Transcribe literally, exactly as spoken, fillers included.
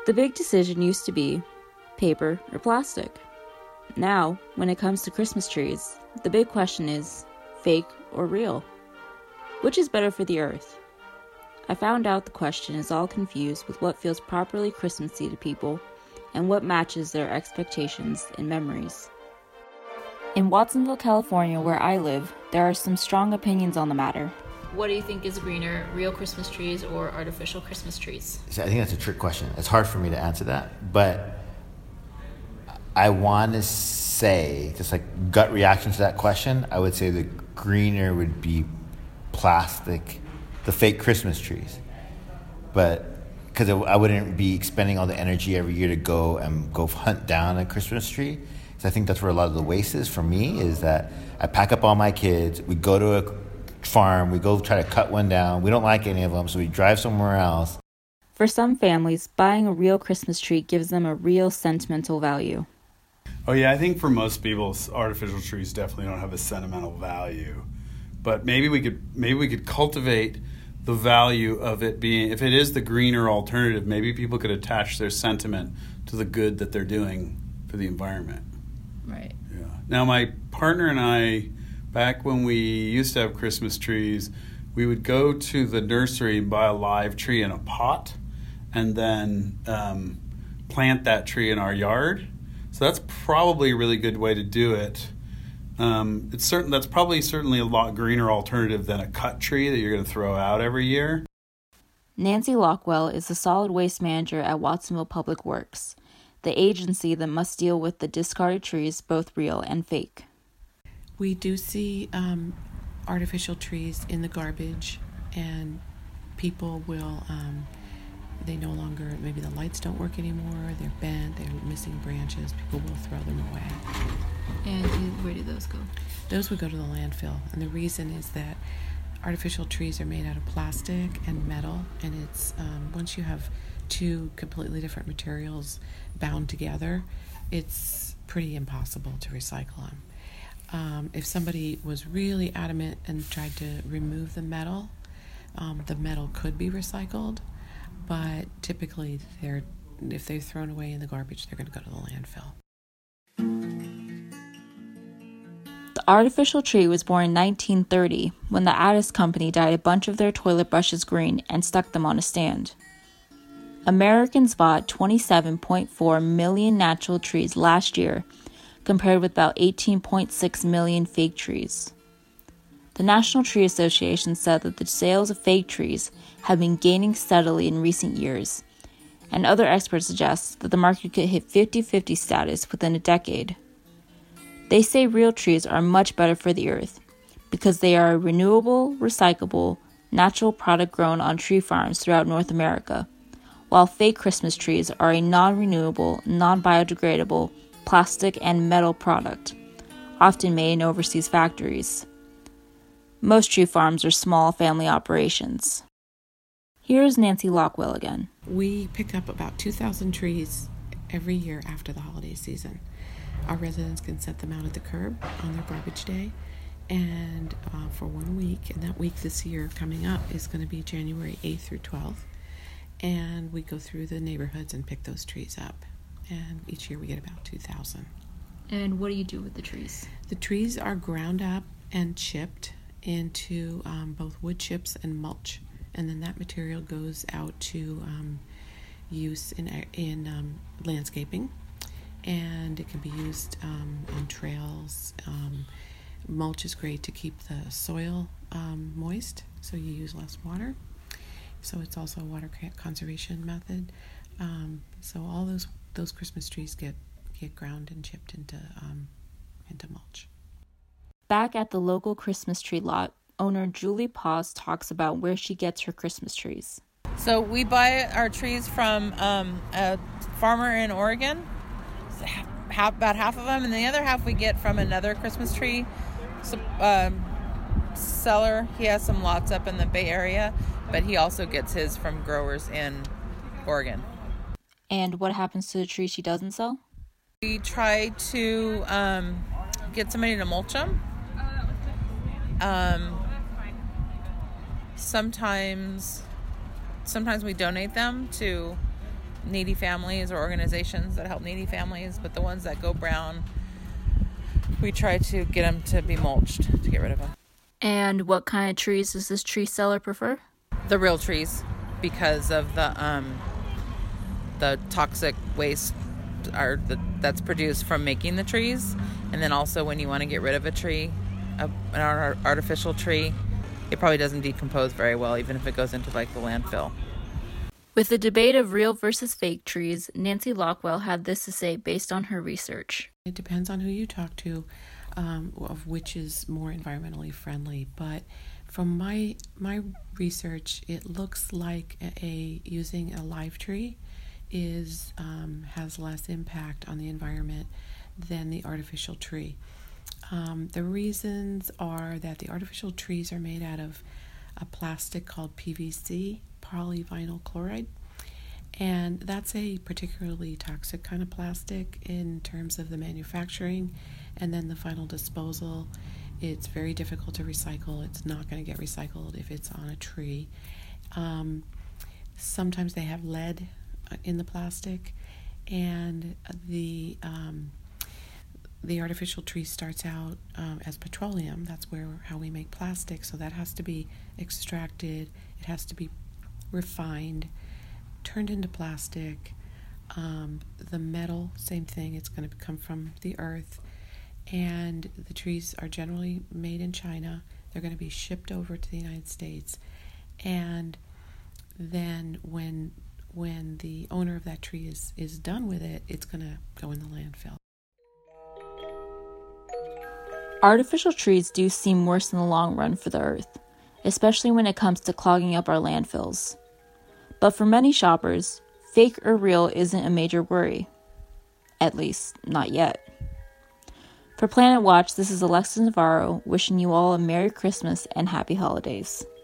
The big decision used to be paper or plastic. Now, when it comes to Christmas trees, the big question is fake or real? Which is better for the earth? I found out the question is all confused with what feels properly Christmassy to people and what matches their expectations and memories. In Watsonville, California, where I live, there are some strong opinions on the matter. What do you think is greener, real Christmas trees or artificial Christmas trees? So I think that's a trick question. It's hard for me to answer that, but I want to say, just like gut reaction to that question, I would say the greener would be plastic, the fake Christmas trees. But because I wouldn't be expending all the energy every year to go and go hunt down a Christmas tree. So I think that's where a lot of the waste is for me, is that I pack up all my kids, we go to a farm, we go try to cut one down. We don't like any of them, so we drive somewhere else. For some families, buying a real Christmas tree gives them a real sentimental value. Oh yeah, I think for most people, artificial trees definitely don't have a sentimental value. But maybe we could maybe we could cultivate the value of it being, if it is the greener alternative, maybe people could attach their sentiment to the good that they're doing for the environment. Right. Yeah. Now, my partner and I, back when we used to have Christmas trees, we would go to the nursery and buy a live tree in a pot and then um, plant that tree in our yard. So that's probably a really good way to do it. Um, it's certain that's probably certainly a lot greener alternative than a cut tree that you're going to throw out every year. Nancy Lockwell is the solid waste manager at Watsonville Public Works, the agency that must deal with the discarded trees, both real and fake. We do see um, artificial trees in the garbage, and people will, um, they no longer, maybe the lights don't work anymore, they're bent, they're missing branches, people will throw them away. And where do those go? Those would go to the landfill, and the reason is that artificial trees are made out of plastic and metal, and it's um, once you have two completely different materials bound together, it's pretty impossible to recycle them. Um, if somebody was really adamant and tried to remove the metal, um, the metal could be recycled, but typically they're if they're thrown away in the garbage, they're going to go to the landfill. The artificial tree was born in nineteen thirty when the Addis Company dyed a bunch of their toilet brushes green and stuck them on a stand. Americans bought twenty-seven point four million natural trees last year, compared with about eighteen point six million fake trees. The National Tree Association said that the sales of fake trees have been gaining steadily in recent years, and other experts suggest that the market could hit fifty-fifty status within a decade. They say real trees are much better for the earth because they are a renewable, recyclable, natural product grown on tree farms throughout North America, while fake Christmas trees are a non-renewable, non-biodegradable, plastic and metal product, often made in overseas factories. Most tree farms are small family operations. Here's Nancy Lockwell again. We pick up about two thousand trees every year after the holiday season. Our residents can set them out at the curb on their garbage day, and uh, for one week, and that week this year coming up is going to be January eighth through twelfth, and we go through the neighborhoods and pick those trees up, and each year we get about two thousand. And what do you do with the trees? The trees are ground up and chipped into um, both wood chips and mulch, and then that material goes out to um, use in, in um, landscaping. And it can be used um, on trails. Um, mulch is great to keep the soil um, moist, so you use less water. So it's also a water conservation method. Um, so all those those Christmas trees get get ground and chipped into um, into mulch. Back at the local Christmas tree lot, owner Julie Paws talks about where she gets her Christmas trees. So we buy our trees from um, a farmer in Oregon. Half, about half of them, and the other half we get from another Christmas tree um, seller. He has some lots up in the Bay Area, but he also gets his from growers in Oregon. And what happens to the trees she doesn't sell? We try to um, get somebody to mulch them. Um, sometimes, sometimes we donate them to needy families or organizations that help needy families, but the ones that go brown, we try to get them to be mulched to get rid of them. And what kind of trees does this tree seller prefer? The real trees, because of the um, the toxic waste are the, that's produced from making the trees, and then also when you want to get rid of a tree, a, an artificial tree, it probably doesn't decompose very well, even if it goes into like the landfill. With the debate of real versus fake trees, Nancy Lockwell had this to say based on her research. It depends on who you talk to, um, of which is more environmentally friendly. But from my my research, it looks like a, a using a live tree is um, has less impact on the environment than the artificial tree. Um, the reasons are that the artificial trees are made out of a plastic called P V C, polyvinyl chloride, and that's a particularly toxic kind of plastic in terms of the manufacturing and then the final disposal. It's very difficult to recycle. It's not going to get recycled if it's on a tree. Um, sometimes they have lead in the plastic, and the um, the artificial tree starts out um, as petroleum. That's where how we make plastic. So that has to be extracted. It has to be refined, turned into plastic. Um, the metal, same thing. It's going to come from the earth. And the trees are generally made in China. They're going to be shipped over to the United States. And then when when the owner of that tree is, is done with it, it's going to go in the landfill. Artificial trees do seem worse in the long run for the earth, especially when it comes to clogging up our landfills. But for many shoppers, fake or real isn't a major worry. At least, not yet. For Planet Watch, this is Alexa Navarro wishing you all a Merry Christmas and Happy Holidays.